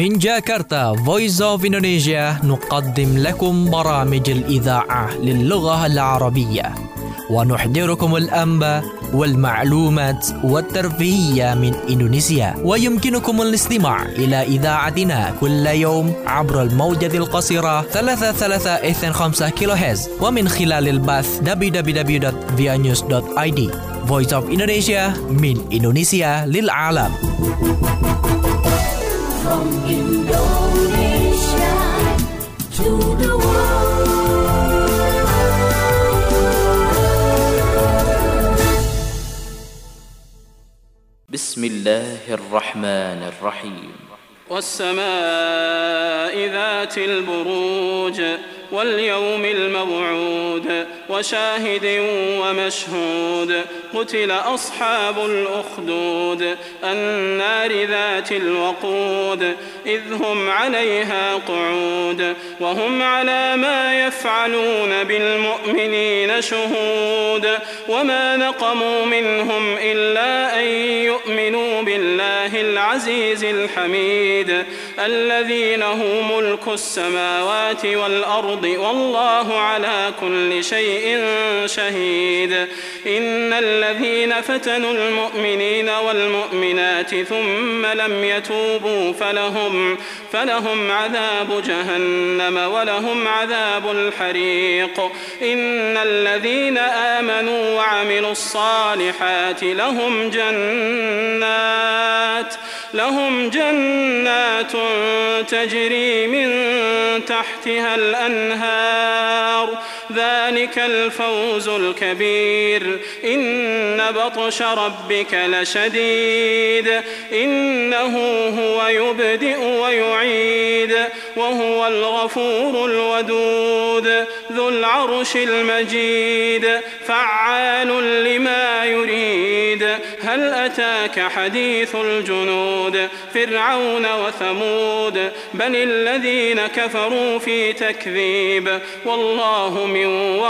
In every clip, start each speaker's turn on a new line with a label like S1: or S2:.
S1: من جاكرتا Voice of Indonesia نقدم لكم برامج الإذاعة للغة العربية ونحضركم الأنباء والمعلومات والترفيهية من إندونيسيا. ويمكنكم الاستماع إلى إذاعتنا كل يوم عبر الموجة القصيرة 3325 كيلوهرتز ومن خلال البث www.vianews.id. Voice of Indonesia من إندونيسيا للعالم.
S2: From Indonesia to the world.
S3: بسم الله الرحمن الرحيم.
S4: والسماء ذات البروج واليوم الموعود وشاهد ومشهود قتل أصحاب الأخدود النار ذات الوقود إذ هم عليها قعود وهم على ما يفعلون بالمؤمنين شهود وما نقموا منهم إلا أن يؤمنوا بالله العزيز الحميد الذي له ملك السماوات والأرض والله على كل شيء شهيد. إن الذين فتنوا المؤمنين والمؤمنات ثم لم يتوبوا فلهم عذاب جهنم ولهم عذاب الحريق. إن الذين آمنوا وعملوا الصالحات لهم جنات تجري من تحتها الأنهار ذلك الفوز الكبير. إن بطش ربك لشديد إنه هو يبدئ ويعيد وهو الغفور الودود ذو العرش المجيد فعال لما يريد. هل أتاك حديث الجنود فرعون وثمود بل الذين كفروا في تكذيب والله من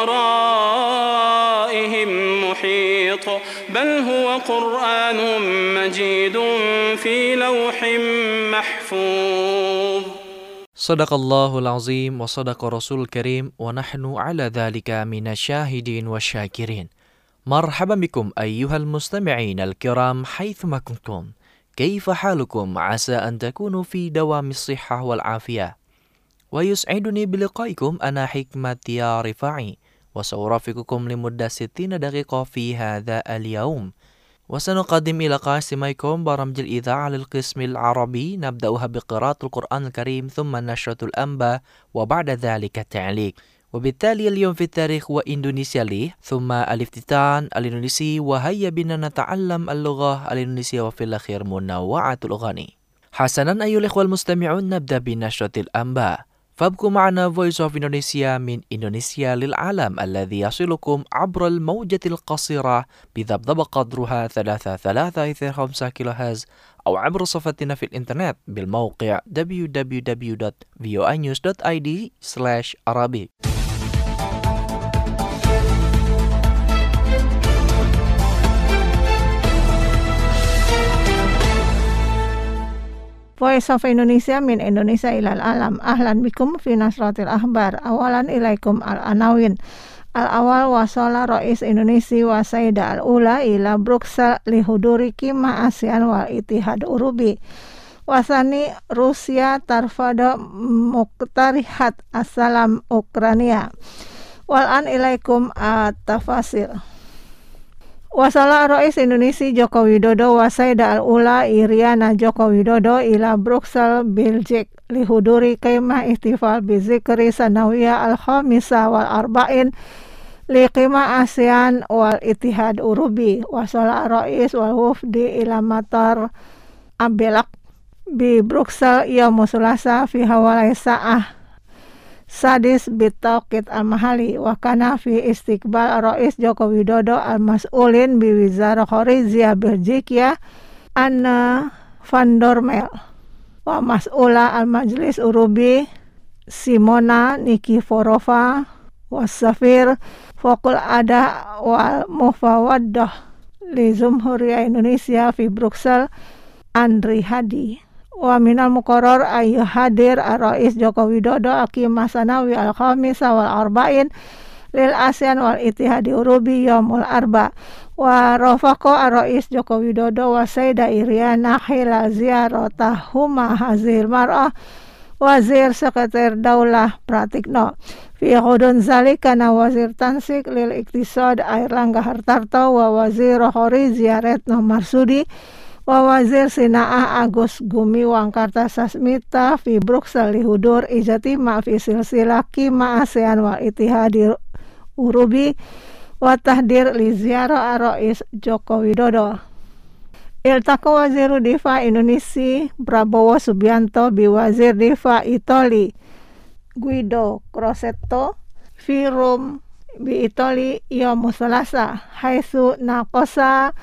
S4: ورائهم محيط بل هو قرآن مجيد في لوح محفوظ.
S1: صدق الله العظيم وصدق رسول الكريم ونحن على ذلك من الشاهدين والشاكرين. مرحبا بكم أيها المستمعين الكرام حيثما كنتم. كيف حالكم؟ عسى أن تكونوا في دوام الصحة والعافية. ويسعدني بلقائكم أنا حكمة يا رفاعي وسأرافقكم لمدة 60 دقيقة في هذا اليوم. وسنقدم إلى قاسميكم برامج الإذاعة للقسم العربي نبدأها بقراءة القرآن الكريم ثم نشرة الأنباء وبعد ذلك التعليق. وبالتالي اليوم في التاريخ وإندونيسيا لي ثم الافتتان الإندونيسي وهيا بنا نتعلم اللغة الإندونيسية وفي الأخير منوعة الأغاني. حسنا أيها الإخوة المستمعون نبدأ بنشرة الأنباء فابقوا معنا Voice of Indonesia من إندونيسيا للعالم الذي يصلكم عبر الموجة القصيرة بذبذب قدرها 3325 كيلوهرتز أو عبر صفحتنا في الإنترنت بالموقع www.voanews.id/arabic.
S5: Voice of Indonesia min Indonesia ilal alam. Ahlan bikum fi nasratil ahbar. Awalan ilaikum al-anawin. Al-awal wasala Rais Indonesia wa Sayyida al-ula ila Bruksel lihuduri kima ASEAN wal Ittihad Urubi. Wasani Rusia tarfada muqtarihat assalam Ukraina. Wal-an ilaikum at-tafasil. Wasala Rais Indonesia Joko Widodo wa Sayyida al-ula Iriana Joko Widodo ila Bruksel, Belgium lihuduri kemah ihtifal bizikri sanawiyah al-khamisa wal arba'in liqimah ASEAN wal Ittihad Urubi. Wasala Rais wal wufdi ila matar Abelak bi Bruksel yaum Sulasa fi hawalai sa'ah sadis bitauqit al-mahali wa kana fi istiqbal Rais Joko Widodo al-mas'ulin bi Wizara Kharijiyah Belgia Anne van Dormel wa mas'ula al-Majlis Urubi Simona Nikiforova wasafir Fokul Ada wal Mufawaddah li Jumhuriyah Indonesia fi Bruksel Andri Hadi Wa minal muqarrar ay hadir ar-Rais Joko Widodo Aqimah Sanawi al-Khamisa wal Arba'in lil ASEAN wal Ittihadi Urubi Yaumul Arba. Wa rafaqa ar-Rais Joko Widodo wa Sayyidah Iriana khila ziyaratahuma hazil mar'ah Wazir Sekretariat Daulah Pratikno. Fi khudun zalika kana Wazir Tansik lil Iktisad Airlangga Hartarto wa Wazir Khorizia Retno Marsudi wa Wazir Sina'ah Agus Gumiwang Kartasasmita fi Bruksel lihudur ijatima fi silsilah Qima ASEAN wal Ittihadi Urubi wa tahdir li ziarah ar-Rais Joko Widodo. Iltaqa Waziru Difa Indonesia Prabowo Subianto bi Wazir Difa Itali Guido Crosetto fi Rom bi Itali yaum Selasa haitsu naqasa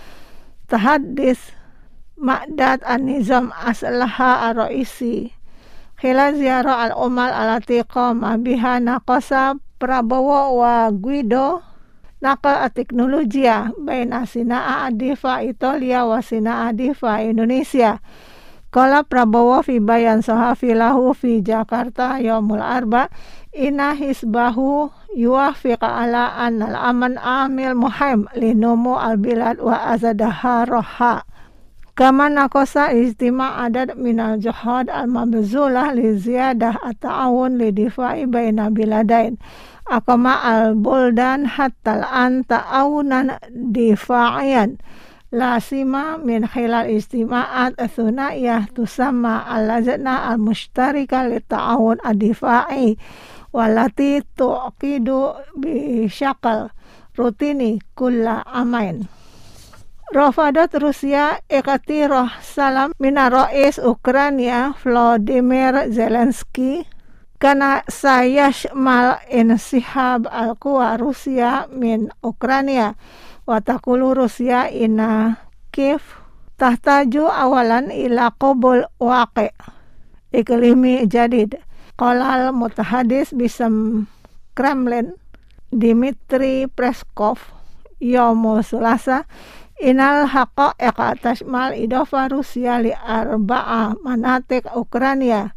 S5: tahaddis Ma'dad an-Nizam Aslaha ar-Raisi khilal ziarah al-umal alati qama biha naqasa Prabowo wa Guido naqal teknologia baina Sina'ah Difa Italia wa Sina'ah Difa Indonesia. Qala Prabowo fi bayan sahafi lahu fi Jakarta yaumul arba inna hisbahu yuwafiq ala annal aman amil muhim linumu al-bilad wa azadaha roha. Kama nakosa ijtima' adad minal juhad al-mabzulah li ziyadah at-ta'awun li difa'i baina biladain. Akama al-buldan hatta al-an ta'awunan difa'iyan. La sima min khilal istima'at thuna'iyah tusamma al-lajna al-mushtarika li ta'awun ad-difa'i walati tu'qidu bi syakal rutini kulla amain. Rafadat Rusia ikatirah salam mina Rais Ukraina Volodymyr Zelensky kana sayashmal insihab al-quwa Rusia min Ukraina wa taqulu Rusia inna Kiev tahtaju awalan ila qabul waqi' iklimi jadid. Qala al-mutahadis bisam Kremlin Dmitry Peskov yaum Selasa inal haqa'iq tashmal idafa Rusia li arba'a manatik Ukraina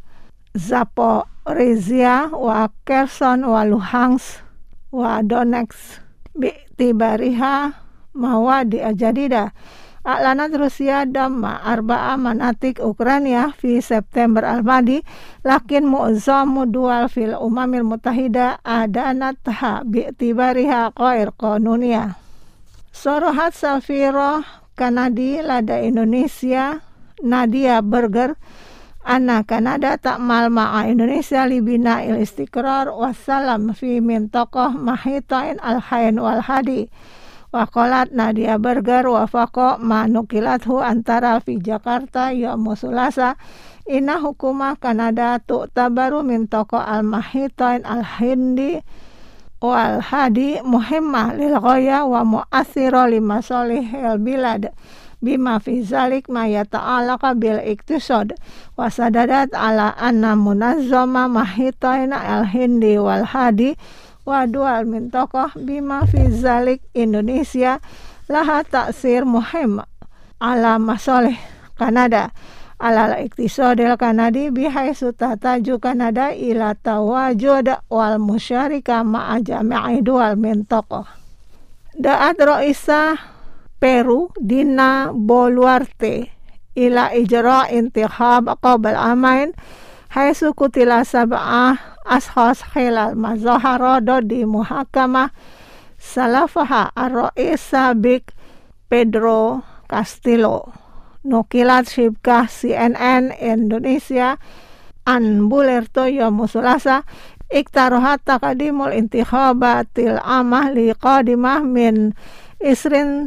S5: Zaporizhia wa Kherson wa Luhansk wa Donetsk bi'tibariha mawadi jadida. A'lanat Rusia damma arba'a manatik Ukraina fi September al-madi lakin mu'zamu dual fil umamil mutahida adanatha bi'tibariha ghair qanuniyah. Sorohat Safiro Kanadi lada Indonesia Nadia Berger anna Kanada ta'mal ma'a Indonesia libina il istiqrar wassalam fi mintaqah mahitain al-hain wal hadi wa qalat Nadia Berger wa faqa ma nukilathu antara fi Jakarta yaum Selasa inna hukumah Kanada tu'tabaru mintaqah al-mahitain al-hindi wal hadi muhimmah lil ghaya wa mu'athira li masalihil bilad bima fi zalik ma yata'alaqa bil iktisad wa sadadat ala anna munazzama mahitain al hindi wal hadi wa dual mintaqah bima fi zalik Indonesia laha ta'sir muhim ala masalih Kanada alal iktisadil Kanadi bihaisu tataju Kanada ila tawajud wal musyarika ma'a jami'i dual mintaqah. Da'at Raisa Peru Dina Boluarte ila ijra' intihab qabl amain haisu kutila sab'ah ashkhas khilal mazahara di muhakamah salafaha ar-Rais Sabik Pedro Castillo. Nukilat Shibkah CNN Indonesia an Bulerto yaum Selasa iktarohat taqdimul intikhabatil amah li qadimah min isrin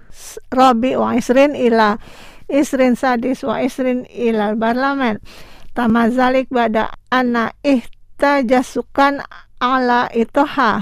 S5: rabi wa isrin ila isrin sadis wa isrin ila parlamen tamazalik bada anna ihtajasukan ala itoha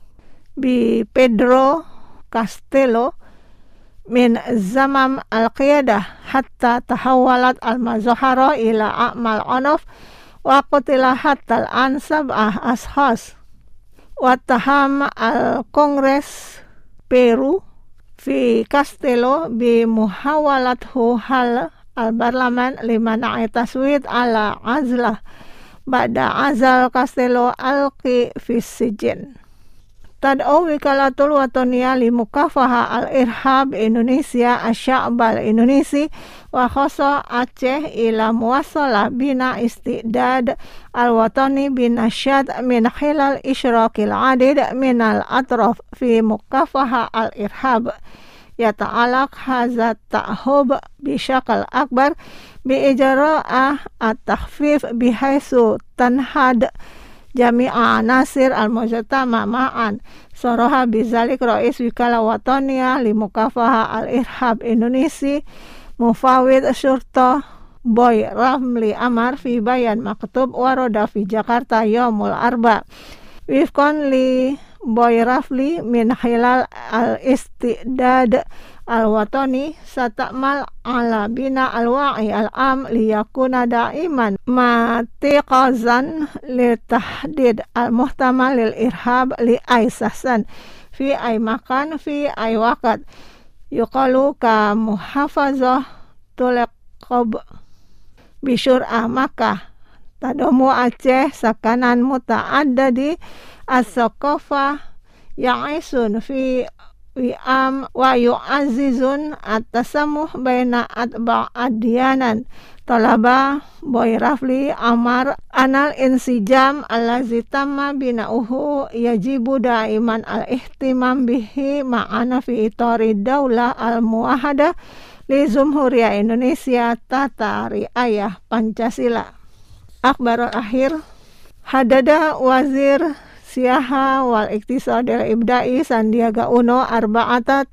S5: bi Pedro Castello min zamam al-qiyadah hatta tahawalat al-mazahara ila a'mal anaf wa qutila hatta al-ansab'ah ashas wa taham al-Kongres Peru fi Castello bi muhawalathu hal al-barlaman limana'i taswid ala azlah ba'da azal Castello alqi fis sijin. Tad'u Wikalatul Watonia li Mukafaha al-Irhab Indonesia Asy'abal Indonesia wa khassa Aceh ila muwassalah bina istidad al-watani bin asyad min khilal isyraqil adid min al-atraf fi Mukafaha al-Irhab yata'alaq hazat ta'hub bisyakal akbar bi ijra'ah at-takhfif bihaisu tanhad Jami'a Nasir al-Mujtama ma'an soroha bizalik Rais Wikala Watonia li Mukafaha al-Irhab Indonesia Mufawid Syurta Boy Ramli Amar fi bayan maktub waroda fi Jakarta Yaumul Arba wifkon li Boy Rafli min khilal al-istidad al-watani satakmal ala bina al-wa'i al-am liyakuna da'iman matiqazan li tahdid al-muhtamal lil irhab li aisasan fi ay makan fi ay wakat yuqalu ka muhafazah tulaqab bisyur'ah Makkah tadomu Aceh sakanan muta'addadi as-saqafah ya'isun fi wi'am wa yu'azizun at-tasammuh baina atba'adiyanan talaba Boy Rafli Amar anal insijam allazi tamma bina'uhu yajibu da'iman al-ihtimam bihi ma'ana fi itori daulah al-muwahada li Jumhuriyah Indonesia tata riayah Pancasila. Akhbarul akhir hadada wazir Siaha wal Iktisadil Ibda'i Sandiaga Uno arba'ata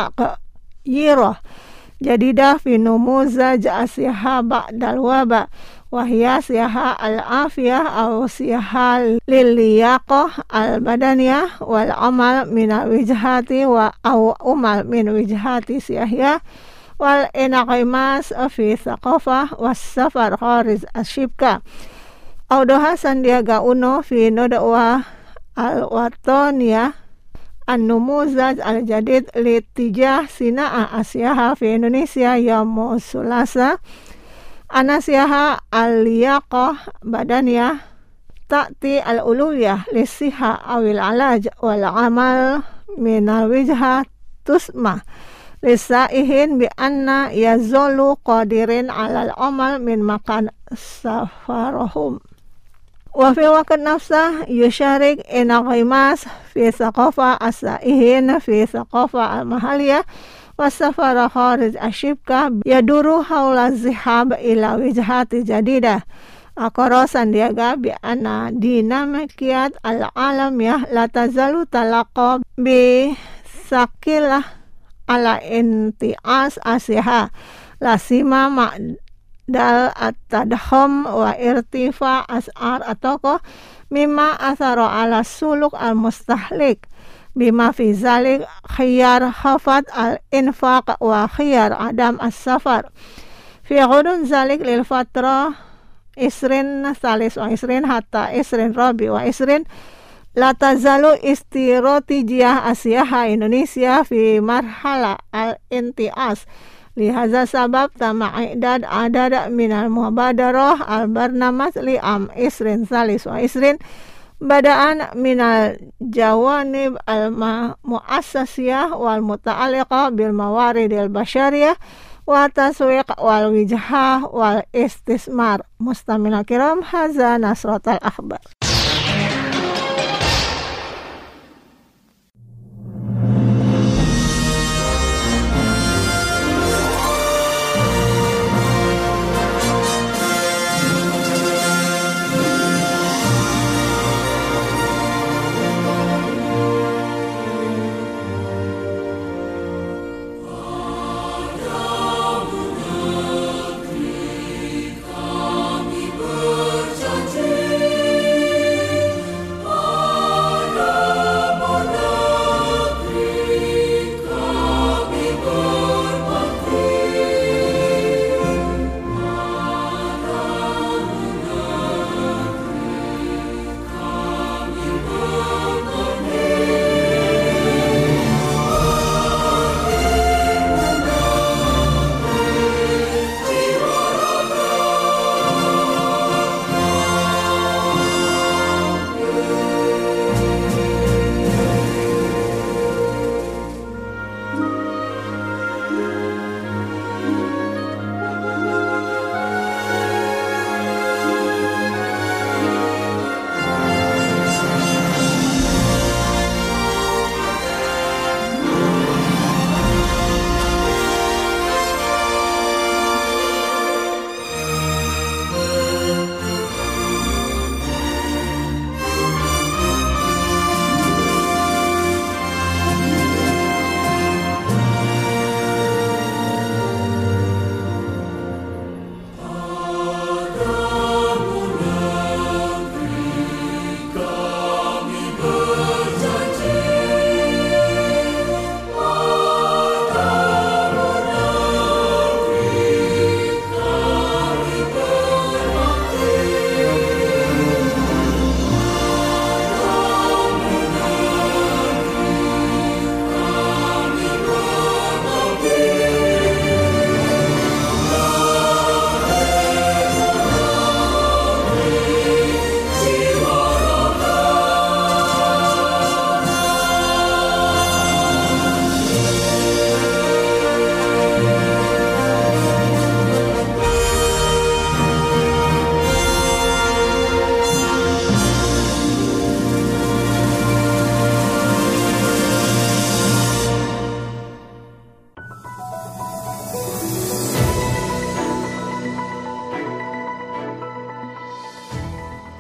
S5: taqyirah jadidah fi numuzaj asiha ba'dal waba wahya siaha al-afiyah aw siaha liliyaqah al-badaniyah wal amal min wijhati wa aw umal min wijhati siahya wal inaqimas fi thaqafah was safar khariz asyibka Audoha Sandiaga Uno fi nodwa al-Watonia an-numuzaj al-jadid litijah sina'ah asyaha fi Indonesia yaum sulasa anasyaha al-liyaqah badaniyah ta'ti al-uluyah lisiha awil alaj wal amal minal wijha tusmah lisaihin bi anna yazolu qadirin alal amal min makan safarahum wa fi waqt nafsah yusharik inaqimas fi thaqafa asaihin fi thaqafa al-mahaliyah wasafara kharij asyibka yaduru haula zihab ila wijhati jadidah Aqara Sandiaga bi anna dinamikiyat al-alamiyah la tazalu talaqa bi sakilah ala intias asiha lasima dal at-tadham wa irtifa as'ar atoko mimma athara ala suluk al-mustahlik bima fi zalik khiyar khafat al-infaq wa khiyar adam as-safar fi ghudun zalik lil fatra isrin salis wa isrin hatta isrin rabi wa isrin la tazalu istirotijiyah asyaha Indonesia fi marhala al-intias lihaza sabab tama'idad adad minal muhabadarah al-barnamas li'am isrin salis wa isrin badaan minal jawanib al-mu'assasiyah wal muta'alliqah bil mawaridil basyariyah wa taswiq wal wijhah wal istismar. Mustamina kiram, haza nasratul akhbar.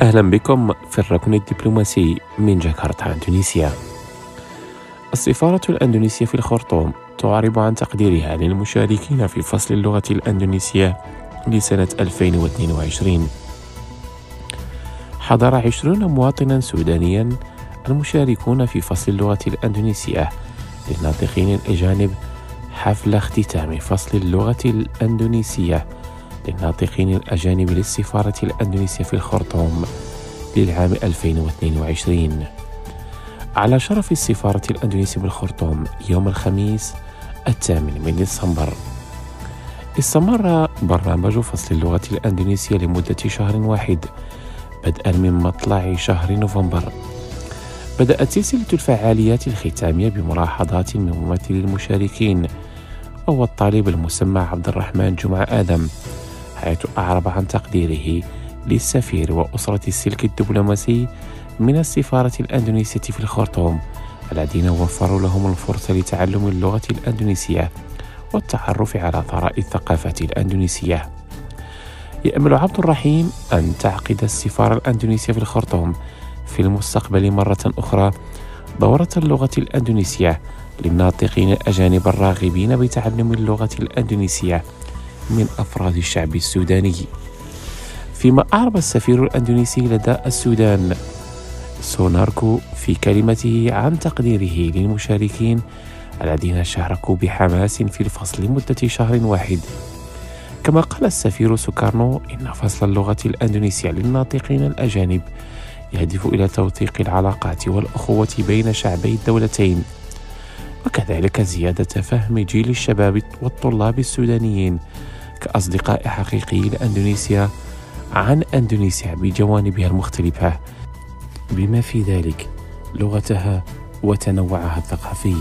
S6: أهلا بكم في الركن الدبلوماسي من جاكرتا إندونيسيا. السفارة الأندونيسية في الخرطوم تعرب عن تقديرها للمشاركين في فصل اللغة الأندونيسية لسنة 2022. حضر 20 مواطنا سودانيا المشاركون في فصل اللغة الأندونيسية للناطقين الأجانب حفل اختتام فصل اللغة الأندونيسية للناطقين الأجانب للسفارة الأندونيسية في الخرطوم للعام 2022 على شرف السفارة الأندونيسية بالخرطوم يوم الخميس 8 ديسمبر. استمر برنامج فصل اللغة الأندونيسية لمدة شهر واحد بدءا من مطلع شهر نوفمبر. بدأت سلسلة الفعاليات الختامية بملاحظات من ممثلي المشاركين وهو الطالب المسمى عبد الرحمن جمعة آدم، حيث أعرب عن تقديره للسفير وأسرة السلك الدبلوماسي من السفارة الأندونيسية في الخرطوم الذين وفروا لهم الفرصة لتعلم اللغة الأندونيسية والتعرف على ثراء الثقافة الأندونيسية. يأمل عبد الرحيم أن تعقد السفارة الأندونيسية في الخرطوم في المستقبل مرة أخرى دورة اللغة الأندونيسية للناطقين الأجانب الراغبين بتعلم اللغة الأندونيسية من أفراد الشعب السوداني. فيما أعرب السفير الأندونيسي لدى السودان سوناركو في كلمته عن تقديره للمشاركين الذين شاركوا بحماس في الفصل لمدة شهر واحد. كما قال السفير سوكارنو إن فصل اللغة الأندونيسية للناطقين الأجانب يهدف إلى توثيق العلاقات والأخوة بين شعبي الدولتين، وكذلك زيادة فهم جيل الشباب والطلاب السودانيين كأصدقاء حقيقي لأندونيسيا عن أندونيسيا بجوانبها المختلفة بما في ذلك لغتها وتنوعها الثقافي.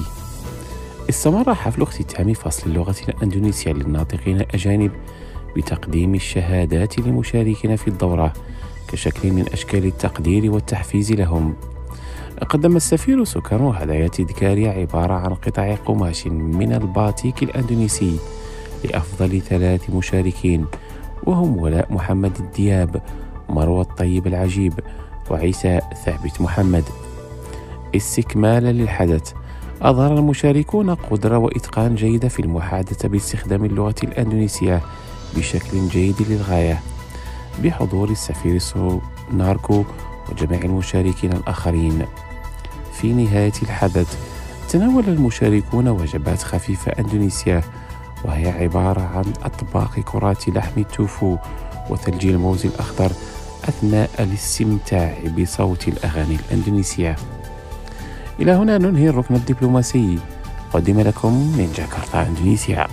S6: استمر حفل اختتام فصل اللغة الأندونيسية للناطقين الأجانب بتقديم الشهادات للمشاركين في الدورة كشكل من أشكال التقدير والتحفيز لهم. قدم السفير سوكارنو هدايا تذكارية عبارة عن قطع قماش من الباتيك الأندونيسي لأفضل 3 مشاركين، وهم ولاء محمد الدياب، مروى الطيب العجيب، وعيسى ثابت محمد. استكمالا للحدث، أظهر المشاركون قدرة وإتقان جيدة في المحادثة باستخدام اللغة الأندونيسية بشكل جيد للغاية بحضور السفير سوناركو وجميع المشاركين الآخرين. في نهاية الحدث تناول المشاركون وجبات خفيفة أندونيسية وهي عبارة عن أطباق كرات لحم التوفو وثلج الموز الأخضر أثناء الاستمتاع بصوت الأغاني الأندونيسية. إلى هنا ننهي الركن الدبلوماسي، قدم لكم من جاكرتا إندونيسيا.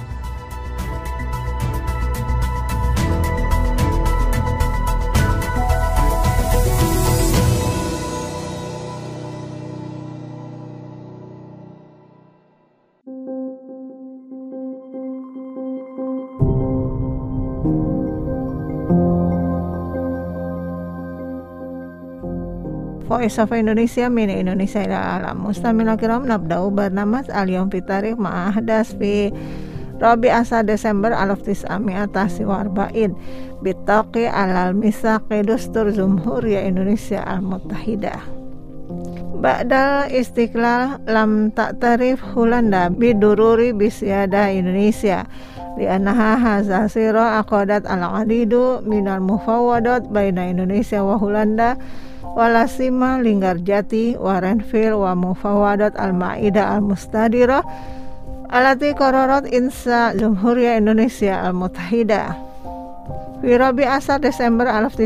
S5: Voice of Indonesia من إندونيسيا إلى العالم. مستمعينا الكرام، نبدأ برنامج اليوم في تاريخ مع أحداث في 14 ديسمبر 1949 بالتوقيع على الميثاق دستور جمهورية إندونيسيا المتحدة. بعد الاستقلال لم تعترف هولندا بدروري بسيادة إندونيسيا لأنها حصل عقدت العديد من المفاوضات بين إندونيسيا وهولندا ولا سيما لينغرجاتي ورنفيل ومفاوضات المائدة المستديرة التي قررت إنشاء جمهورية إندونيسيا المتحدة. في 14 ديسمبر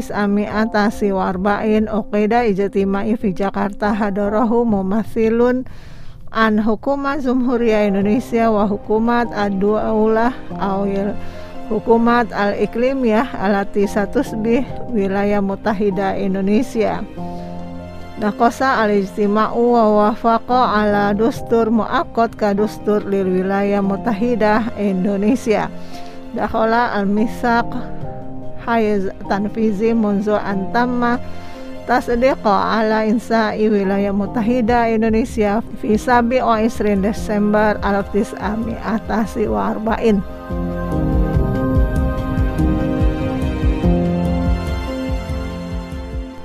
S5: 1949 عقد اجتماع في جاكرتا حضره ممثل عن حكومة جمهورية إندونيسيا وحكومة الدولة أو حكومة الإقليمية التي ستشبه ولاية متحدة إندونيسيا. نقص الاجتماع ووافق على دستور مؤقت كدستور للولاية المتحدة إندونيسيا. دخل الميثاق حيز تنفيذي منذ أن تم تصديق على إنشاء ولاية متحدة إندونيسيا في 27 ديسمبر 1949.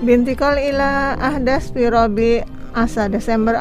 S5: Bintikol ila ahdas fi Rabi asa Desember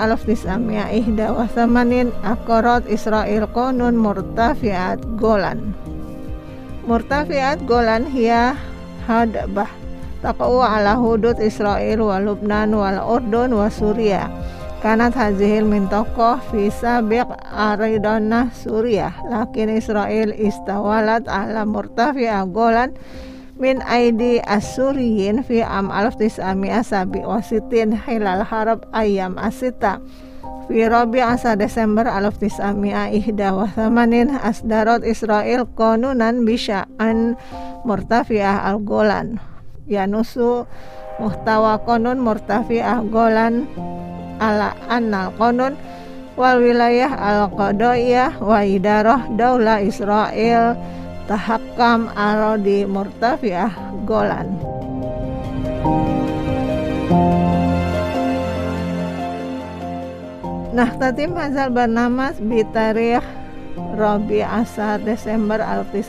S5: 1981 akorot Israel konun murtafiat Golan. Murtafiat Golan hiya hadbah taqa'u ala hudud Israel wa Lubnan wal Urdun wa Suriah. Kanat hazihil mintokoh fi sabiq aridana Suriah lakin Israel istawalat ala murtafi'a Golan min aidi as-Suriyin fi am 1967 hilal harab ayam asita fi Rabi asa Desember 1981 asdarat Israel konunan bisya'an murtafi'ah al-Golan yanusu muhtawa konun murtafi'ah Golan ala annal konun wal wilayah al-qadaiyah wa idarah daulah Israel tahakkam arodi murtafi'ah Golan. Nah, tatim hazal barnamas bitarikh Rabi asar Desember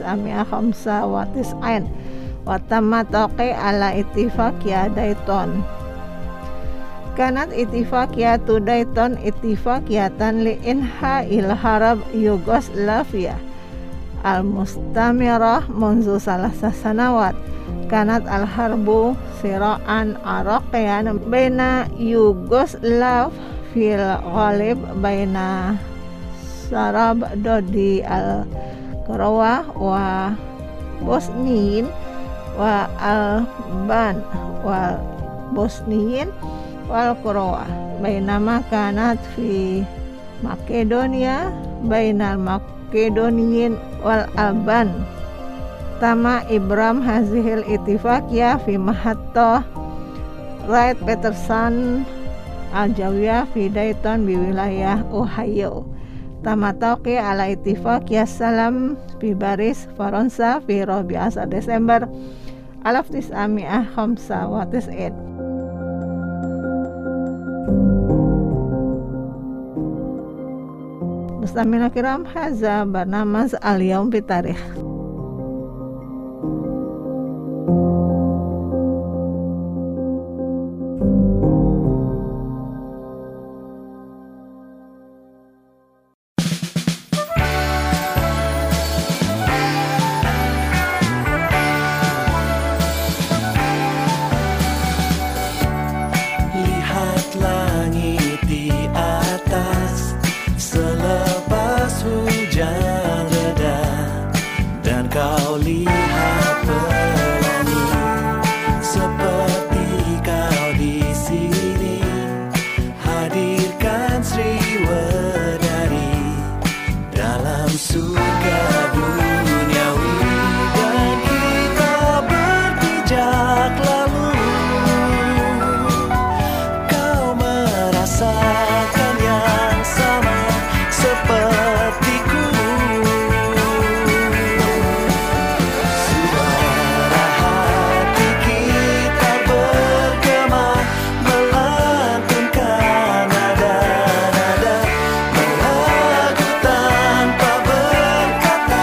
S5: 1995 wa tamma taqi ala ittifaqiyah Dayton. Kanat ittifaqiyatu Dayton ittifaqiyatan li inha il harab Yugoslavia al-mustamirah munzu salasa sanawat. Kanat al-harbu siraan araqiyan baina Yugoslav fil ghalib baina Sarab dodi al-Qarawah wa Bosniyin wa Alban wa Bosniyin wal Qarawah bainama kanat fi Makedonia bainal Makedoniyin wal Alban. Tama Ibram hazihil ittifaqiyah fi Mahatta Wright Peterson al-Jawiyah fi Dayton bi wilayah Ohio. Tama taqi ala ittifaqiyah salam fi Paris Faransa fi Rabi asar Desember 1995. Mustamina kiram haza barnamaz al-yawm bitarikh.
S7: Tanpa berkata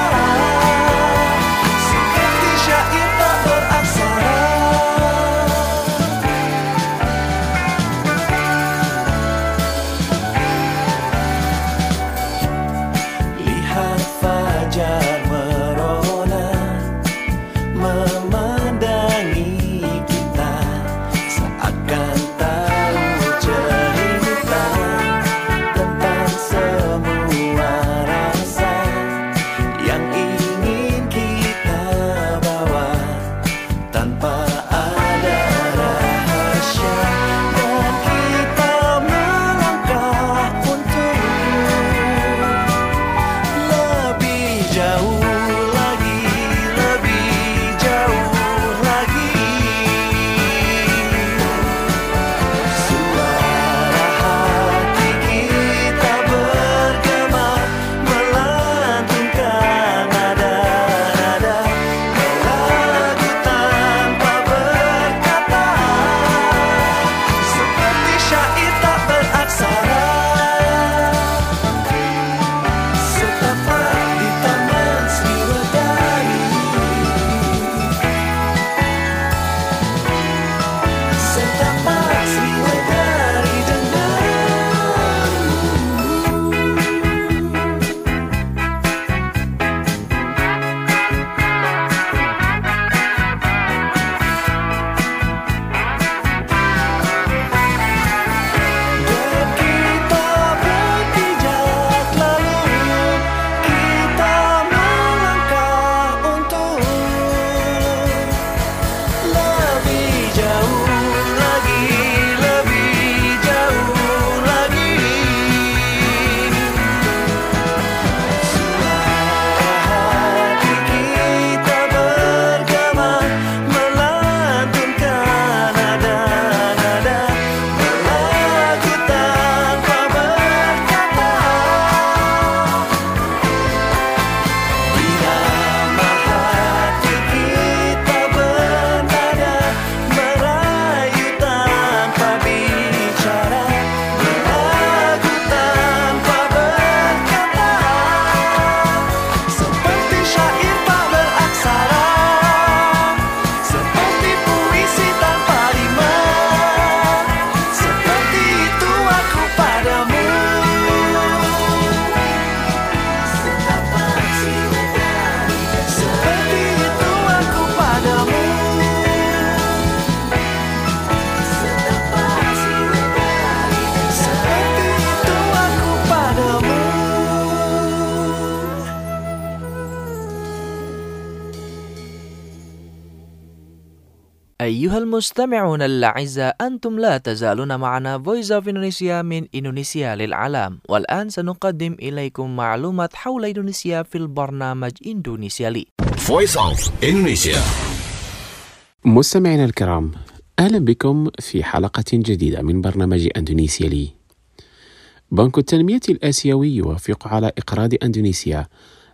S1: أيها المستمعون الأعزاء، أنتم لا تزالون معنا Voice of Indonesia من إندونيسيا للعالم. والآن سنقدم إليكم معلومات حول إندونيسيا في البرنامج إندونيسيا لي.
S7: Voice of Indonesia.
S6: مستمعينا الكرام، أهلا بكم في حلقة جديدة من برنامج إندونيسيا لي. بنك التنمية الآسيوي يوافق على إقراض إندونيسيا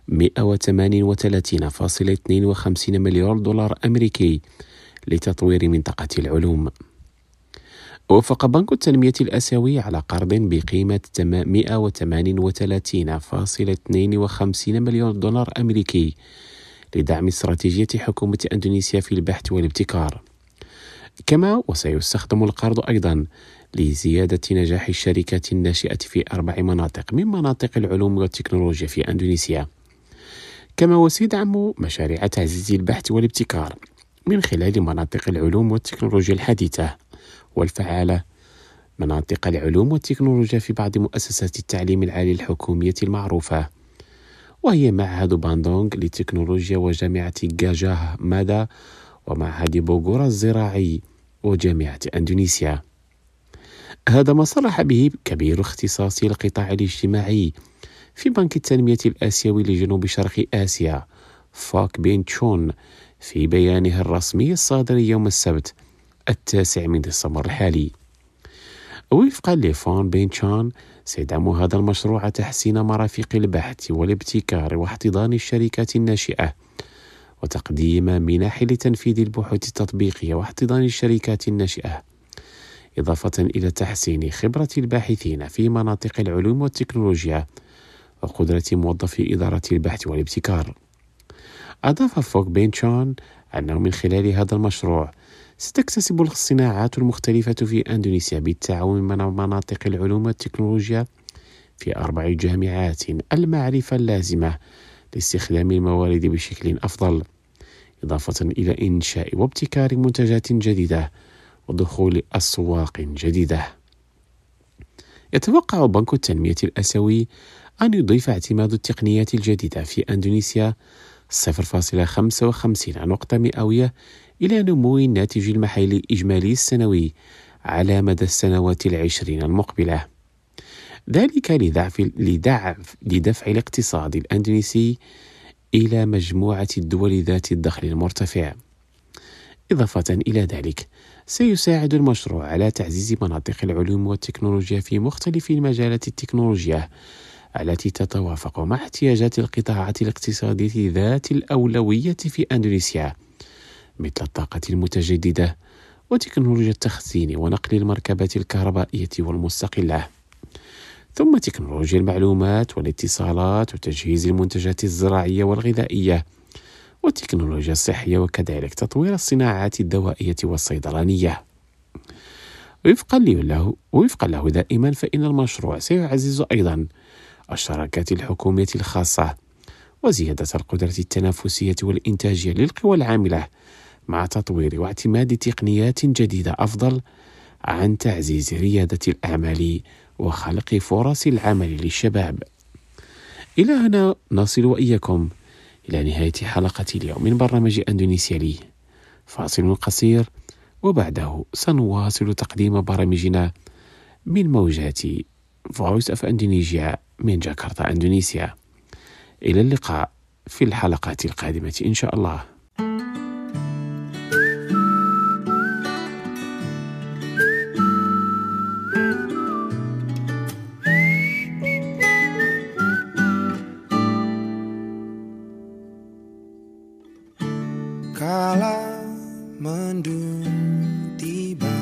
S6: 138.52 مليار دولار أمريكي لتطوير منطقة العلوم. وافق بنك التنمية الآسيوي على قرض بقيمة 138.52 مليار دولار أمريكي لدعم استراتيجية حكومة إندونيسيا في البحث والابتكار. كما وسيستخدم القرض أيضا لزيادة نجاح الشركات الناشئة في 4 مناطق من مناطق العلوم والتكنولوجيا في إندونيسيا. كما وسيدعم مشاريع تعزيز البحث والابتكار من خلال مناطق العلوم والتكنولوجيا الحديثة والفعالة، مناطق العلوم والتكنولوجيا في بعض مؤسسات التعليم العالي الحكومية المعروفة، وهي معهد باندونغ للتكنولوجيا وجامعة جاجاه مادا ومعهد بوغورا الزراعي وجامعة إندونيسيا. هذا ما صرح به كبير اختصاصي القطاع الاجتماعي في بنك التنمية الآسيوي لجنوب شرق آسيا فوك بين تشون في بيانه الرسمي الصادر يوم السبت 9 من ديسمبر الحالي. وفقا لفون بين تشون، سيدعم هذا المشروع تحسين مرافق البحث والابتكار واحتضان الشركات الناشئة وتقديم منح لتنفيذ البحوث التطبيقية واحتضان الشركات الناشئة، إضافة إلى تحسين خبرة الباحثين في مناطق العلوم والتكنولوجيا وقدرة موظفي إدارة البحث والابتكار. أضاف فوك بين تشون أنه من خلال هذا المشروع ستكتسب الصناعات المختلفة في إندونيسيا بالتعاون مع مناطق العلوم والتكنولوجيا في 4 جامعات المعرفة اللازمة لاستخدام الموارد بشكل أفضل، إضافة إلى إنشاء وابتكار منتجات جديدة ودخول أسواق جديدة. يتوقع بنك التنمية الآسيوي أن يضيف اعتماد التقنيات الجديدة في إندونيسيا 0.55 نقطة مئوية إلى نمو الناتج المحلي الإجمالي السنوي على مدى السنوات 20 المقبلة، ذلك لدفع الاقتصاد الإندونيسي إلى مجموعة الدول ذات الدخل المرتفع. إضافة إلى ذلك، سيساعد المشروع على تعزيز مناطق العلوم والتكنولوجيا في مختلف المجالات التكنولوجية التي تتوافق مع احتياجات القطاعات الاقتصادية ذات الأولوية في إندونيسيا، مثل الطاقة المتجددة وتكنولوجيا التخزين ونقل المركبات الكهربائية والمستقلة، ثم تكنولوجيا المعلومات والاتصالات وتجهيز المنتجات الزراعية والغذائية والتكنولوجيا الصحية، وكذلك تطوير الصناعات الدوائية والصيدلانية. وفقا له دائما، فإن المشروع سيعزز أيضا الشراكات الحكومية الخاصة وزيادة القدرة التنافسية والإنتاجية للقوى العاملة مع تطوير واعتماد تقنيات جديدة أفضل عن تعزيز ريادة الأعمال وخلق فرص العمل للشباب. إلى هنا نصل وإياكم إلى نهاية حلقة اليوم من برنامج إندونيسيا لي. فاصل قصير وبعده سنواصل تقديم برامجنا من موجات Voice of Indonesia من جاكرتا إندونيسيا. إلى اللقاء في الحلقات القادمة إن شاء الله.
S8: Kala mendung tiba,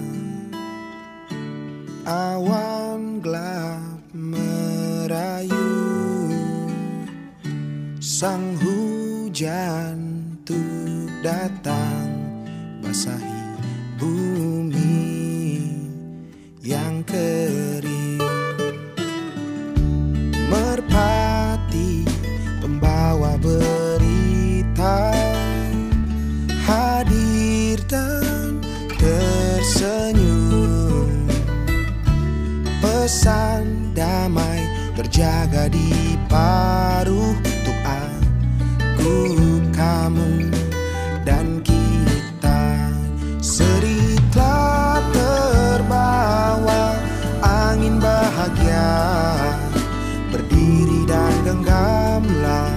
S8: awan gelap merayu, sang hujan tuh datang basahi bumi yang kering. Merpati pembawa berita hadir dan tersenyum, pesan damai terjaga di paruh untuk aku, kamu, dan kita diri dan genggamlah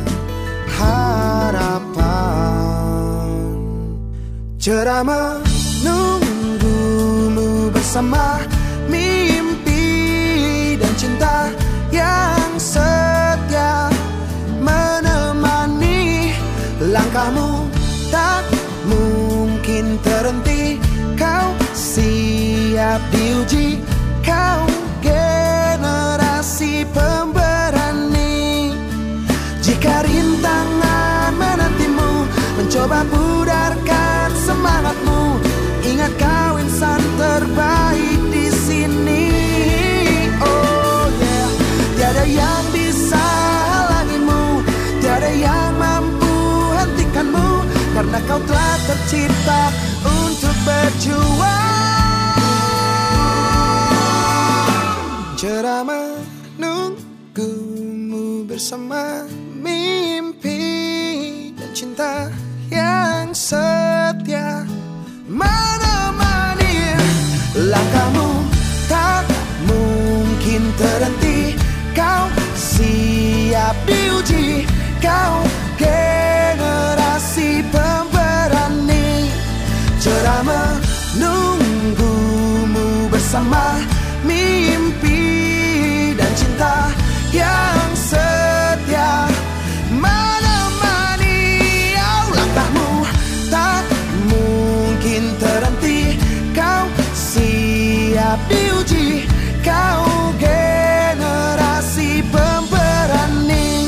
S8: harapan. Cerah menunggumu bersama mimpi dan cinta yang setia menemani langkahmu, tak mungkin terhenti. Kau siap diuji, kau generasi pemberani. Jika rintangan menantimu, mencoba pudarkan semangatmu. Ingat kau insan terbaik di sini. Oh yeah, tiada yang bisa halangimu, tiada yang mampu hentikanmu, karena kau telah tercipta untuk berjuang. Cerah menunggumu bersama mimpi dan cinta yang setia menemani langkahmu, tak mungkin terhenti. Kau siap diuji, kau generasi pemberani. Cerah menunggumu bersama mimpi dan cinta yang setia menemani. Langkahmu tak mungkin terhenti. Kau siap diuji, kau generasi pemberani.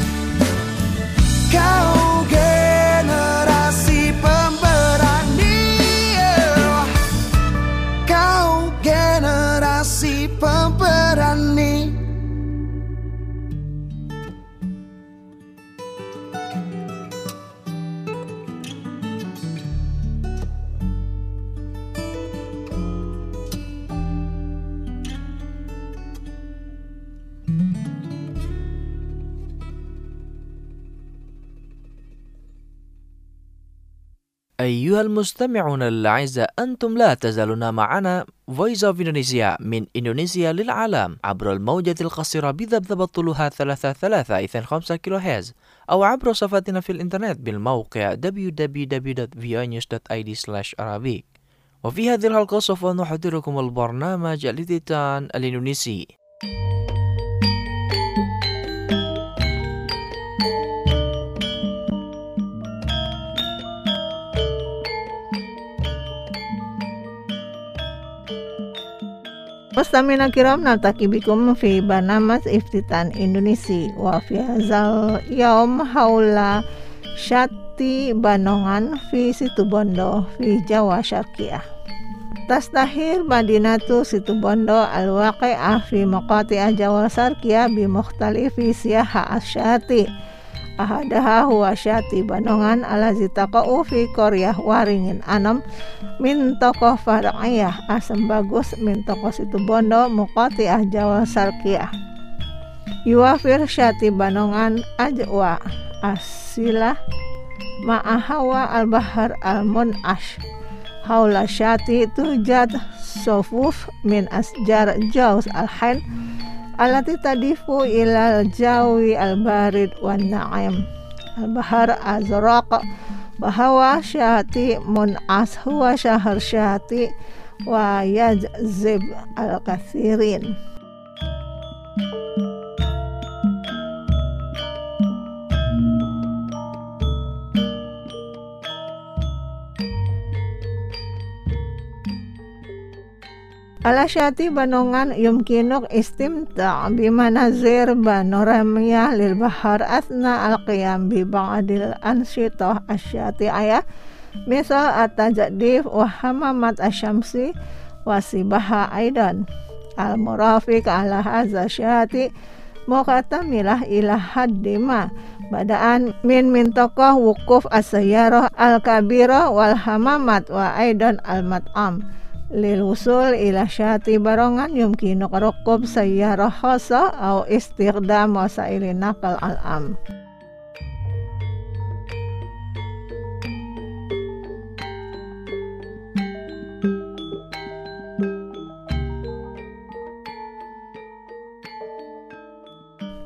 S8: Kau generasi pemberani. Kau generasi pemberani.
S1: أيها المستمعون الأعزاء، أنتم لا تزالون معنا Voice of Indonesia من إندونيسيا للعالم عبر الموجة القصيرة بذبذبة طولها 3325 كيلو هرتز، أو عبر صفحتنا في الإنترنت بالموقع www.voanews.id/arabic. وفي هذه الحلقة سوف نحضركم البرنامج التيتان الإندونيسي.
S5: Mustamina kiram, naltaki bikum fi barnamaj Iftitan Indonesia wa fi hadzal yaum haula syati Banongan fi Situbondo fi Jawa Syarqiyah. Tastahir Madinatu Situbondo al-waqi'ah fi maqati'ah Jawa Syarqiyah bi mukhtalifi siyaha asyati. Ahadaha huwa syati Banongan alazi taqa'u fi Koryah Waringin Anam min tokoh far'iyah asam bagus min tokoh Situbondo muqati'ah Jawa Syarqiyah. Yuwafir syati Banongan ajwa asilah ma'ahawa al-bahar al-munash haula syati tujad sofuf min asjar jaus al-hain alati tadifu ilal jawi al-barid wan na'im al-bahar azraq bahwa syati munas huwa syahr syati wa yajzib al-kathirin. Ala syati Banongan yumkinuk istimta' bimanazir panoramiyah lil bahar athna al-qiyam bi ba'dil ansyitah asyati'ayah misal at-tajdif wa hamamat asyamsi wa sibaha aidan al-murafiq ala hadza syati muqatamilah ila haddima badaan min tokoh wukuf as-sayyarah al-kabirah wal hamamat wa aidan al-mat'am lil usul ila syati Barongan yumkinu rukub sayyarah khasa au istighdam wasaili naqal al-am.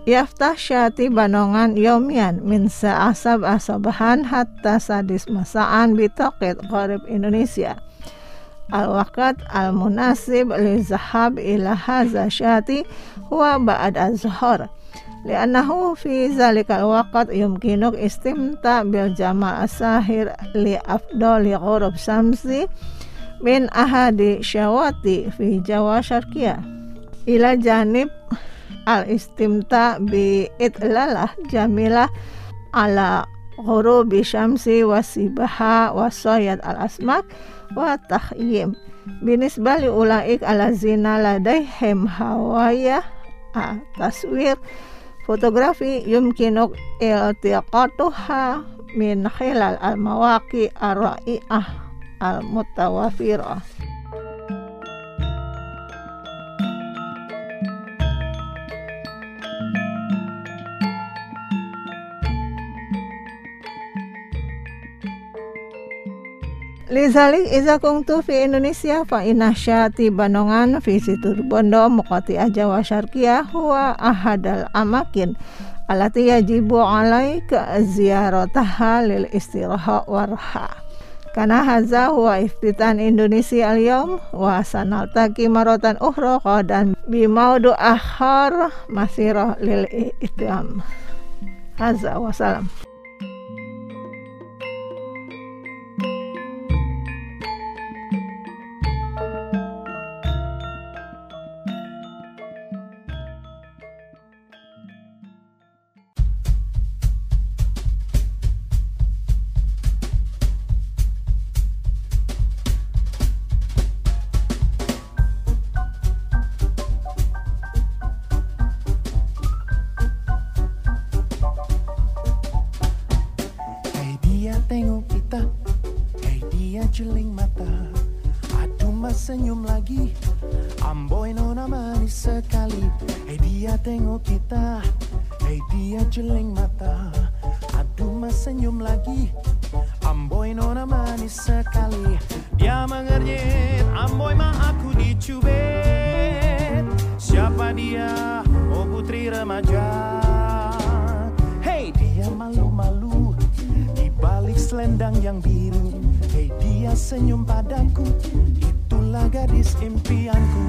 S5: Yaftah syati banongan yomian min sa'asab asabahan hatta sadis masaan bitaqid qarib Indonesia. Al-waqt al-munasib li zahab ila hadza syati huwa ba'd az-zuhur. Li'annahu fi zalikal waqt yumkinuk istimta bil jamal as-sahir li afdali ghurub syamsi min ahadi syawati fi Jawa Syarqiyah. Ila janib al-istimta bi itlalah jamilah ala ghurubi syamsi wasibaha wasayad al-asmak wa tahyim binisbah li ulaik ala zina ladaihim hawaya taswir fotografi yumkinuk iltiqatuha min khilal al-mawaqi ar-ra'i'ah al-mutawafirah. Lizalik iza kuntu fi Indonesia fa inna syati banongan fi Situbondo Muqati'ah Jawa Syarqiyah huwa ahadal amakin allati yajibu alaika ziyarataha lil istiraha warha. Kana hadza huwa iftitan Indonesia al-yawm wa sanaltaqi maratan ukhra qadan bi maudu akhar masirah lil itam. Hadza wa salam.
S8: Tengok kita, hey dia jeling mata, aduh mas senyum lagi, amboi nona manis sekali. Hey dia tengok kita, hey dia jeling mata, aduh mas senyum lagi, amboi nona manis sekali. Dia mengernyit, amboi mah aku dicubit. Siapa dia? Oh putri remaja. Hey dia malu-malu balik selendang yang biru. Hey dia senyum padaku, itulah gadis impianku.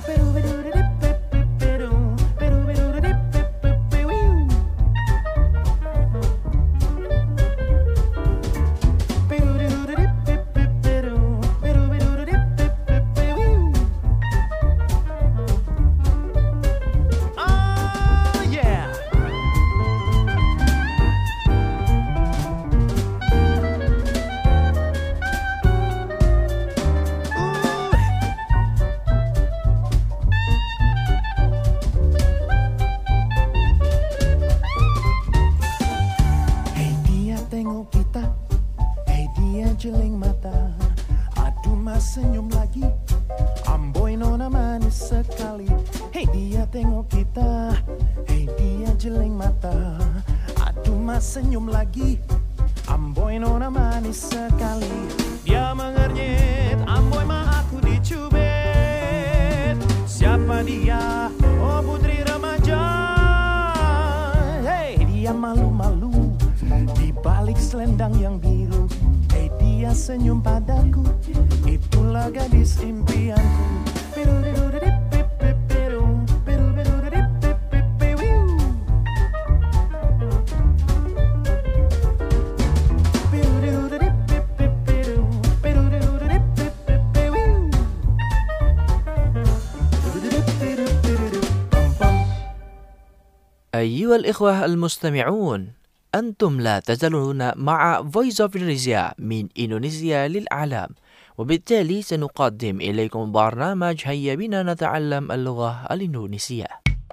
S8: Jeling mata, aduh mas senyum lagi, amboi nona manis sekali. Hey dia tengok kita, hey dia jeling mata, aduh mas senyum lagi, amboi nona manis sekali. Dia mengernyit, amboi mah aku dicubit. Siapa dia? Oh putri remaja. Hey dia malu-malu di balik selendang yang biru. Dia senyum padaku, itulah gadis impianku.
S1: أيها الإخوة المستمعون، أنتم لا تزالون مع Voice of Indonesia من إندونيسيا للعالم، وبالتالي سنقدم إليكم برنامج هيا بنا نتعلم اللغة الإندونيسية.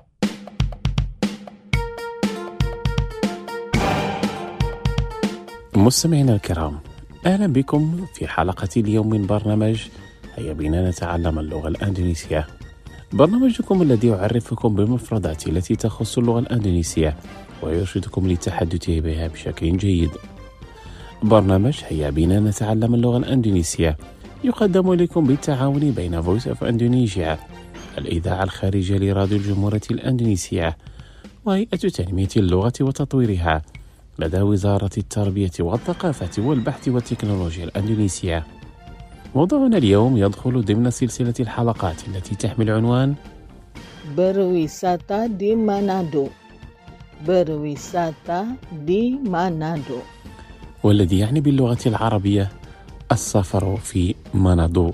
S6: مستمعينا الكرام، أهلا بكم في حلقة اليوم من برنامج هيا بنا نتعلم اللغة الإندونيسية، برنامجكم الذي يعرفكم بالمفردات التي تخص اللغة الإندونيسية ويرشدكم للتحدث بها بشكل جيد. برنامج هيا بنا نتعلم اللغة الإندونيسية يقدم لكم بالتعاون بين Voice of Indonesia الإذاعة الخارجية لراديو الجمهورية الإندونيسية وهيئة تنمية اللغة وتطويرها لدى وزارة التربية والثقافة والبحث والتكنولوجيا الأندونيسية. موضوعنا اليوم يدخل ضمن سلسلة الحلقات التي تحمل عنوان
S5: Berwisata di Manado. Berwisata di Manado.
S6: والذي يعني باللغة العربية السفر في مانادو.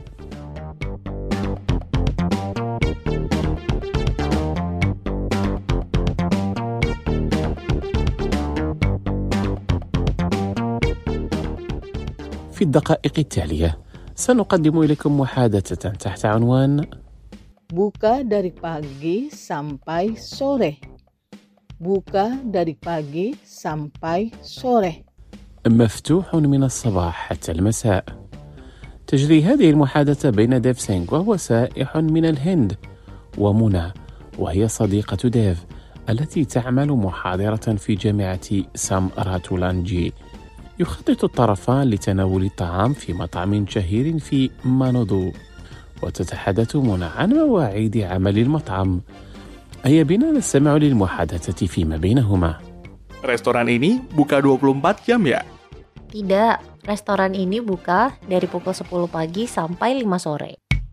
S6: في الدقائق التالية سنقدم إليكم محادثة تحت عنوان
S5: Buka dari pagi sampai sore. Buka dari pagi sampai sore.
S6: مفتوح من الصباح حتى المساء. تجري هذه المحادثة بين ديف سينغ وهو سائح من الهند ومنى وهي صديقة ديف التي تعمل محاضرة في جامعة سام راتولانجي. يخطط الطرفان لتناول الطعام في مطعم شهير في مانودو، وتتحدث منى عن مواعيد عمل المطعم. هيا بنا نستمع للمحادثة فيما بينهما.
S9: Restoran ini buka 24 jam ya?
S10: Tidak, restoran ini buka dari pukul 10 pagi sampai 5 sore.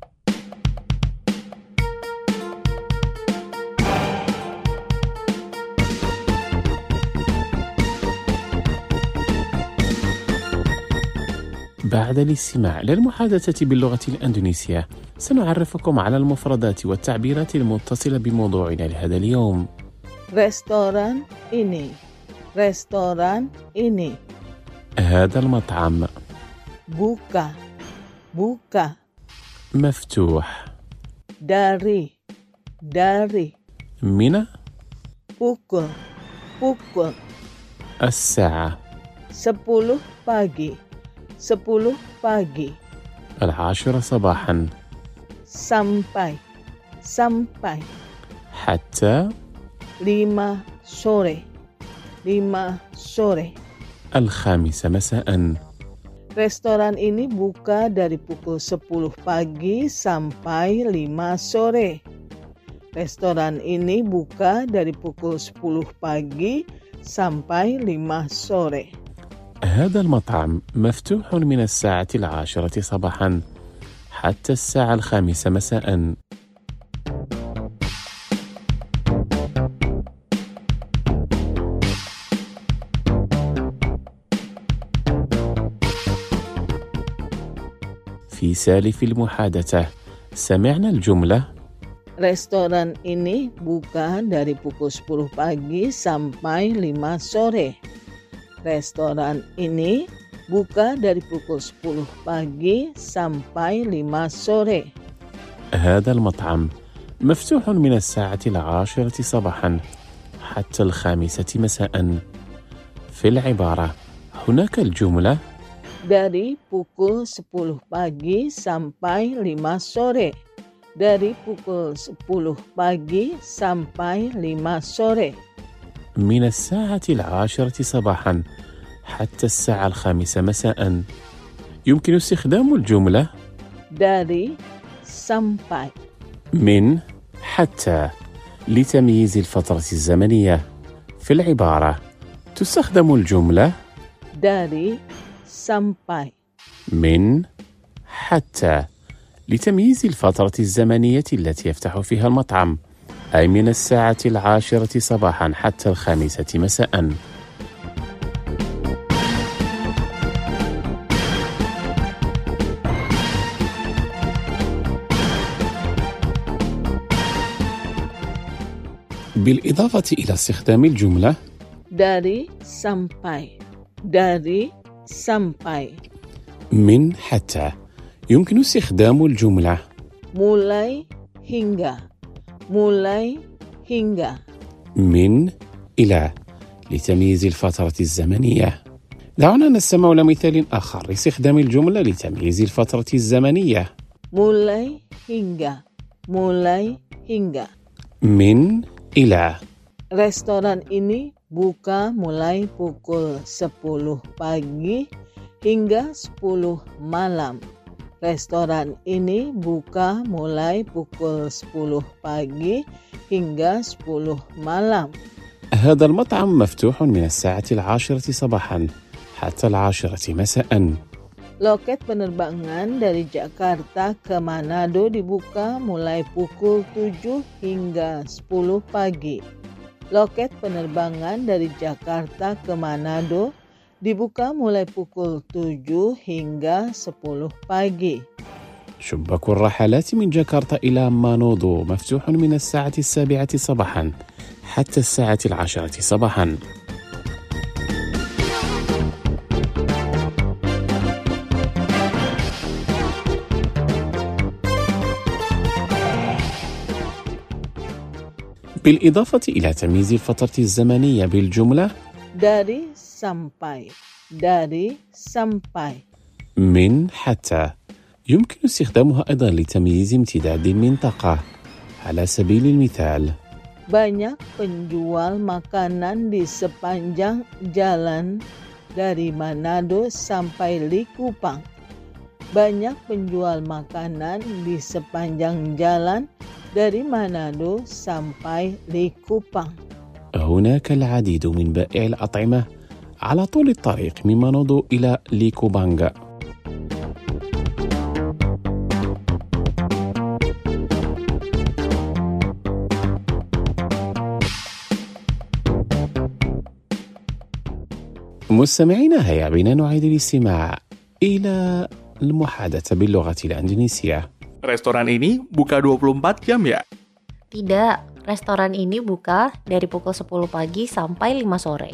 S6: بعد الاستماع للمحادثة باللغة الأندونيسية سنعرفكم على المفردات والتعبيرات المتصلة بموضوعنا لهذا اليوم.
S5: Restoran ini. Restoran ini.
S6: هذا المطعم.
S5: Buka. Buka.
S6: مفتوح.
S5: Dari. Dari.
S6: من
S5: Pukul. Pukul.
S6: الساعة
S5: 10 pagi. 10 pagi.
S6: 10 صباحا.
S5: Sampai. Sampai.
S6: حتى
S5: 5 sore. 5 sore.
S6: 5 مساء.
S5: Restoran ini buka dari pukul 10 pagi sampai 5 sore. Restoran ini buka dari pukul 10 pagi sampai 5 sore.
S6: هذا المطعم مفتوح من الساعة 10 صباحا حتى الساعة 5 مساء. في سالف المحادثة سمعنا الجملة
S5: Restoran ini buka dari pukul 10 pagi sampai 5 sore. Restoran ini buka dari pukul 10 pagi sampai 5 sore.
S6: هذا المطعم مفتوح من الساعة 10 صباحا حتى 5 مساء. في العبارة هناك الجملة
S5: Dari pukul 10 pagi sampai 5 sore. Dari pukul 10 pagi sampai 5 sore.
S6: من الساعة 10 صباحا حتى الساعة 5 مساء. يمكن استخدام الجملة
S5: Dari sampai.
S6: من حتى لتمييز الفترة الزمنية. في العبارة تستخدم الجملة
S5: Dari sampai.
S6: من حتى لتمييز الفترة الزمنية التي يفتح فيها المطعم، أي من الساعة 10 صباحا حتى 5 مساء. بالإضافة إلى استخدام الجملة
S5: Dari sampai. Dari sampai.
S6: من حتى يمكن استخدام الجملة
S5: Mulai hingga. Mulai hingga.
S6: من إلى لتمييز الفترة الزمنية. دعونا نستمع إلى مثال آخر لاستخدام الجملة لتمييز الفترة الزمنية.
S5: Mulai hingga. Mulai hingga.
S6: من إلى.
S5: Restoran ini buka mulai pukul 10 pagi hingga 10 malam. Restoran ini buka mulai pukul 10 pagi hingga 10 malam.
S6: هذا المطعم مفتوح من الساعة 10 صباحا حتى 10 مساء.
S5: Loket penerbangan dari Jakarta ke Manado dibuka mulai pukul 7 hingga 10 pagi. Loket penerbangan dari Jakarta ke Manado dibuka mulai pukul 7 hingga 10 pagi.
S6: شباك الرحلات من جاكرتا إلى مانودو مفتوح من الساعة 7 صباحا حتى الساعة 10 صباحا. بالإضافة إلى تمييز الفترة الزمنية بالجملة
S5: dari sampai
S6: من حتى، يمكن استخدامها أيضا لتمييز امتداد المنطقة. على سبيل المثال
S5: banyak penjual makanan di sepanjang jalan dari Manado sampai Likupang. Banyak penjual makanan di sepanjang jalan dari Manado sampai Likupang.
S6: هناك العديد من بائع الأطعمة على طول الطريق من مانودو إلى ليكوبانغا. مستمعينا، هيا بنا نعيد الاستماع إلى المحادثة باللغة الإندونيسية.
S9: Restoran ini buka 24 jam ya?
S10: Tidak, restoran ini buka dari pukul 10 pagi sampai 5 sore.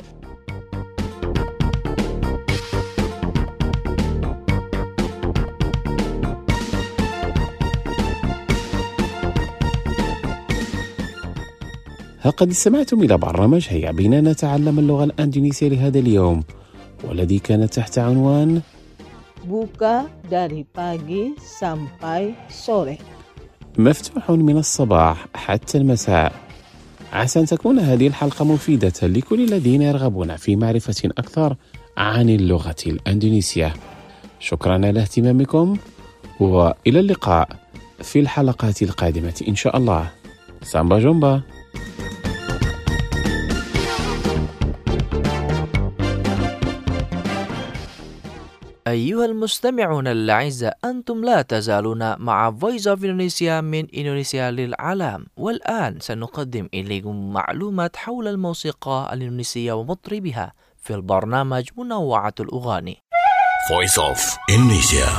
S6: لقد استمعتم إلى برنامج هيا بنا نتعلم اللغة الإندونيسية لهذا اليوم، والذي كان تحت عنوان
S5: buka dari pagi sampai sore.
S6: مفتوح من الصباح حتى المساء. عسى أن تكون هذه الحلقة مفيدة لكل الذين يرغبون في معرفة أكثر عن اللغة الإندونيسية. شكرا على اهتمامكم، وإلى اللقاء في الحلقات القادمة إن شاء الله. سامبا جومبا.
S1: أيها المستمعون الأعزاء، أنتم لا تزالون مع Voice of Indonesia من إندونيسيا للعالم، والآن سنقدم إليكم معلومات حول الموسيقى الإندونيسية ومطربها في البرنامج منوعة الأغاني.
S7: Voice of Indonesia.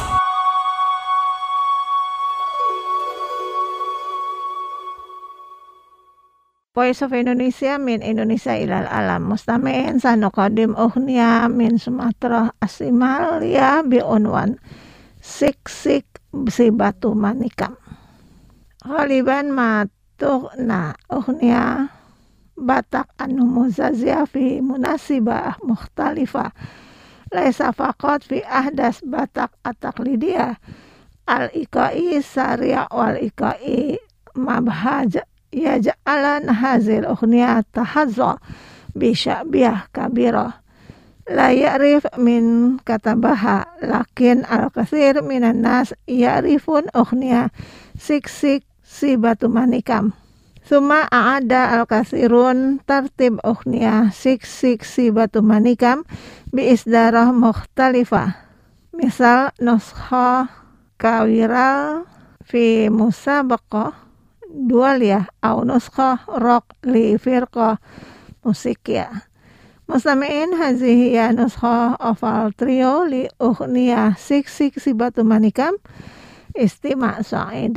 S5: Voice of Indonesia min Indonesia ilal alam. Mustami'in sanuqadim ughniya min Sumatera Asimal ya bi'unwan Sik-sik si batu manikam. Ghaliban matughna ughniya Batak anu muzazia fi munasibah mukhtalifah. Laisa faqat fi ahdas Batak at-taqlidiyah al-iqai sari' wal-iqai mabhaj. Yaj'alan hazil ughniya tahazza bi sya'biyah kabirah la ya'rif min katabaha, lakin al-kathir minan nas ya'rifun ughniya sik-sik si batu manikam. Thumma a'ada al-kathirun tartib ughniya sik-sik si batu manikam bi isdarah mukhtalifah. Misal nuskha kawiral fi musabaqah dualiyah au nuskha rock li firqah musikiyah. Mustami'in hazihi ya nuskha ofal trio li ughniya sik-sik si batu manikam. Istima' sa'id.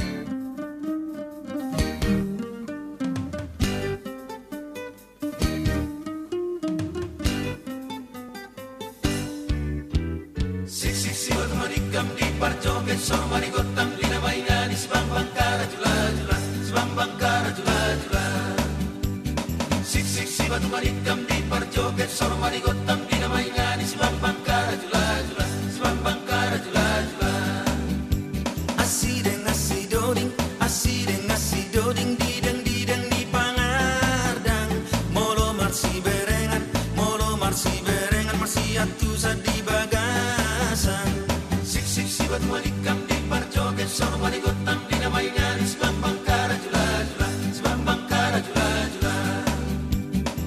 S8: Sik-sik si batu manikam di parjoget sor marigotam lina mainan di sebambang karajula-jula, sebambang karajula-jula. Sik-sik si batu manikam di parjoget sor marigotam lina mainan di sebambang karajula-jula, sebambang karajula-jula. Asideng asidoding, asideng asidoding dideng dideng di pangardang. Molo marsi berengan, molo marsi berengan, marsi atu sadi bagasan. Sik-sik si batu manikam di parjoget sor marigotam lina mainan di sebambang karajula-jula, sebambang karajula-jula.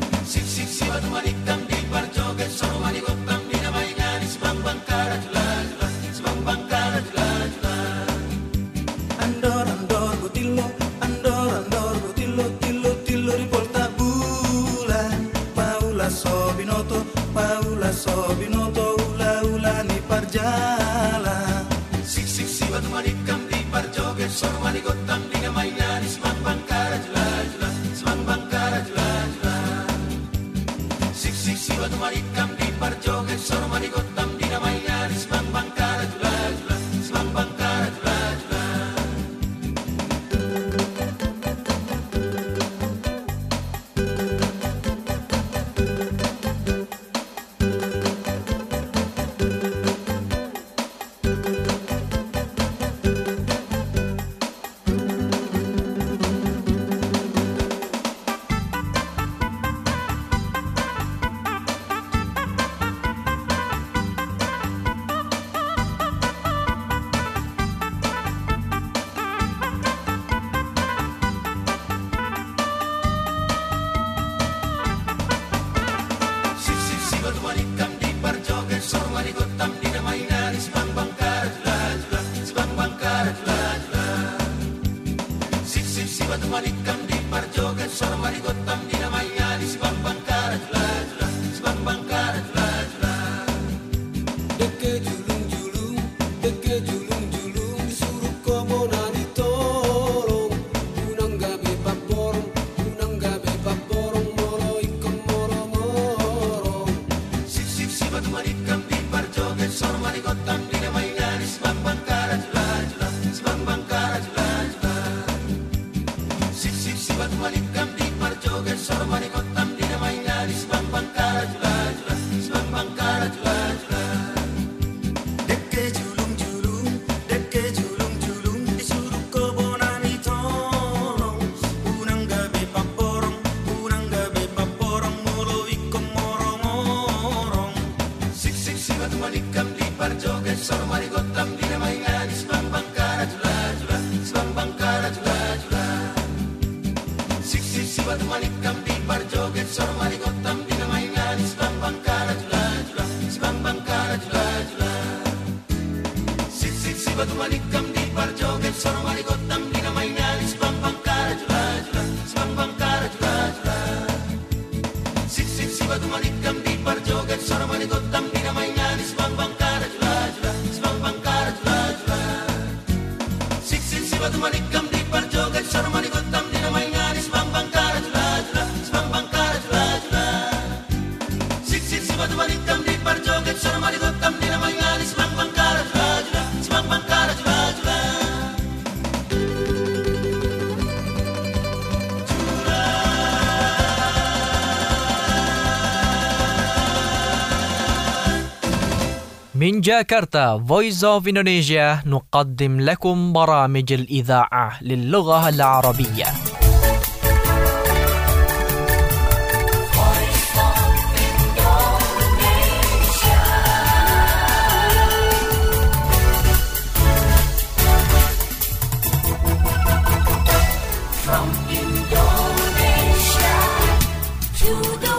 S1: من جاكرتا Voice of Indonesia نقدم لكم برامج الإذاعة للغة العربية.
S2: From Indonesia to the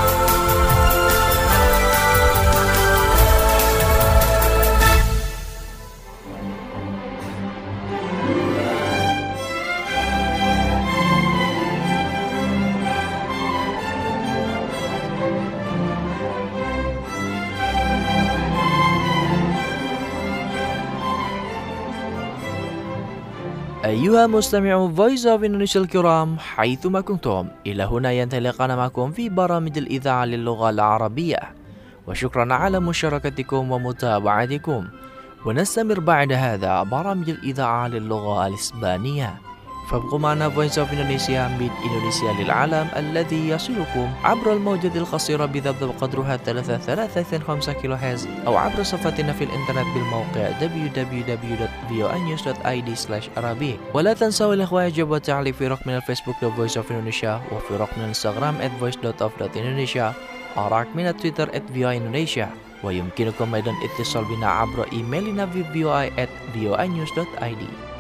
S1: أيها مستمعو Voice of Indonesia الكرام حيثما كنتم، إلى هنا ينطلقنا معكم في برامج الإذاعة للغة العربية، وشكرا على مشاركتكم ومتابعتكم. ونستمر بعد هذا برامج الإذاعة للغة الإسبانية، فابقوا معنا Voice of Indonesia من إندونيسيا للعالم الذي يصلكم عبر الموجة القصيرة بذبذب قدرها 3.35 كيلو هرتز، أو عبر صفحتنا في الإنترنت بالموقع www.voanews.id/arabic. ولا تنسوا الإخوة إعجاب والتعليق في رقمنا الفيسبوك Voice of Indonesia، وفي رقمنا الانستغرام @voice.of.indonesia، ورقمنا تويتر @voaindonesia. ويمكنكم أيضا اتصال بنا عبر إيميلنا في voi@voanews.id.